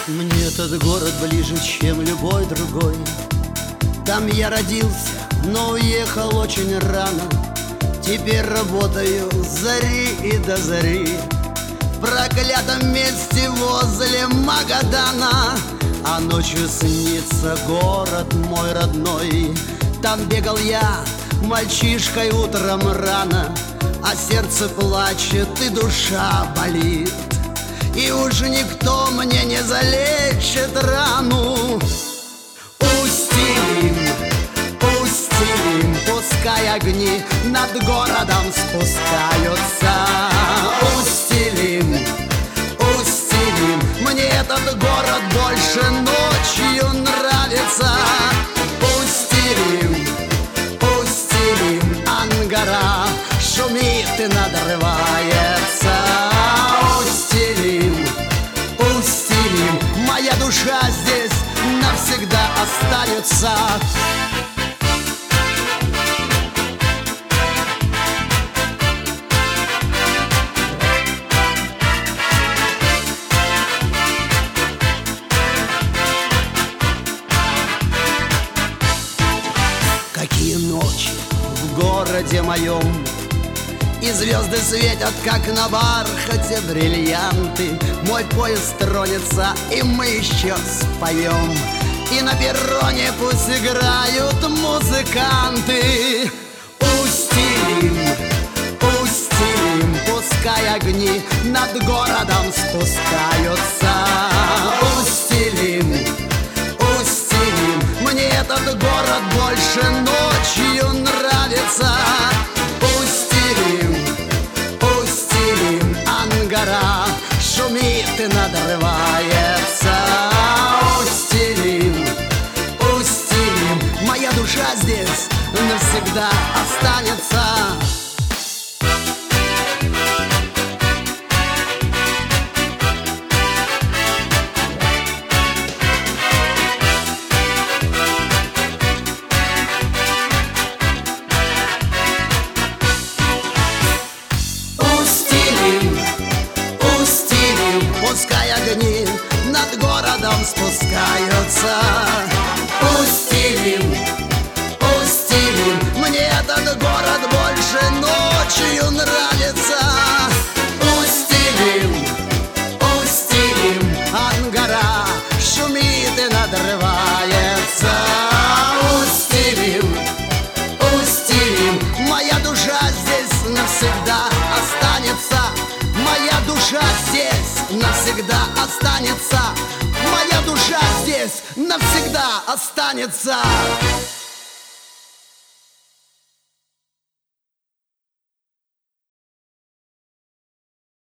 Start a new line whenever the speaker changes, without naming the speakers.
Мне этот город ближе, чем любой другой. Там я родился, но уехал очень рано. Теперь работаю с зари и до зари в проклятом месте возле Магадана. А ночью снится город мой родной. Там бегал я мальчишкой утром рано, а сердце плачет и душа болит, и уж никто мне не залечит рану. Устилим, устилим, пускай огни над городом спускаются. Устилим, устилим, мне этот город больше ночью нравится. Устилим, устилим, Ангара шумит и надрывается. Устилим, устилим, моя душа здесь навсегда останется. Какие ночи в городе моем, и звезды светят, как на бархате бриллианты. Мой поезд тронется, и мы еще споем, и на перроне пусть играют музыканты. Устилим, устилим, пускай огни над городом спускаются. Устилим, устилим, мне этот город больше ночью нравится. Устилим, устилим, Ангара шумит и надрывается. Устилим, устилим, моя душа здесь навсегда останется. Пускай огни над городом спускаются. Устилим, устилим, мне этот город больше ночью нравится. Устилим, устилим, Ангара шумит и надрывается. Устилим, устилим, моя душа здесь навсегда останется. Моя душа здесь навсегда останется. Моя душа здесь навсегда останется.